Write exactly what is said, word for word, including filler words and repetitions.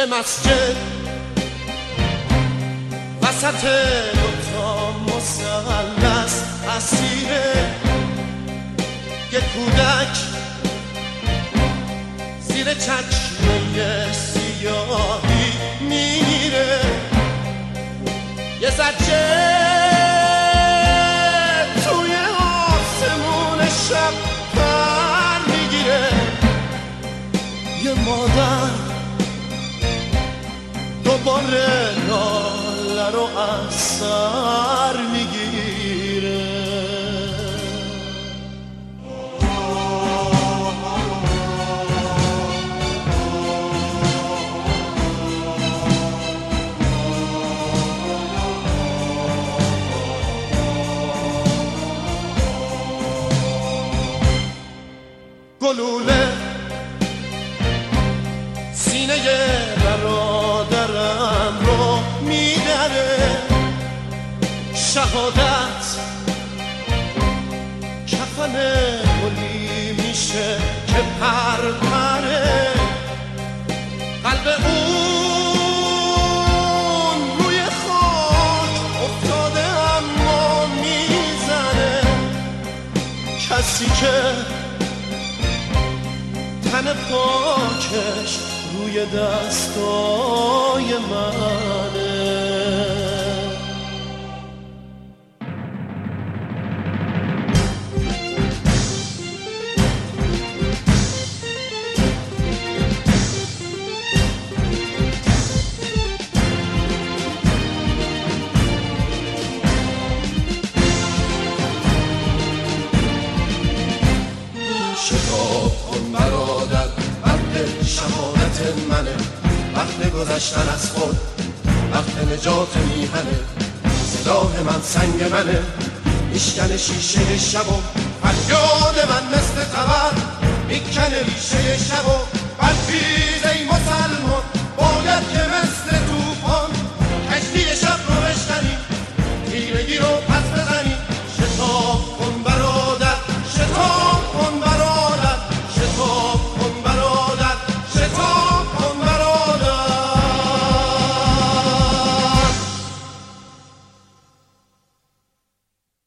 یه مسجد وسط دوتا مثلث اسیره، یه کودک زیر چکمه سیاهی میره، یه زجه توی آسمون شب پر میگیره، یه مادر دوباره ناله رو از سر میگیره. گلوله سینه برادرم رو میدره، شهادت کفن گلی میشه که پرپره، قلب اون روی خاک افتاده اما میزنه، کسی که تن پاکش روی دستای منه. شتاب کن برادر، وقت شهادت منه، وقت گذشتن از خود، وقت نجات میهنه، سلاح من سنگ منه، میشکنه شیشه شب و فریاد من مثل تبر میکنه ریشه شب و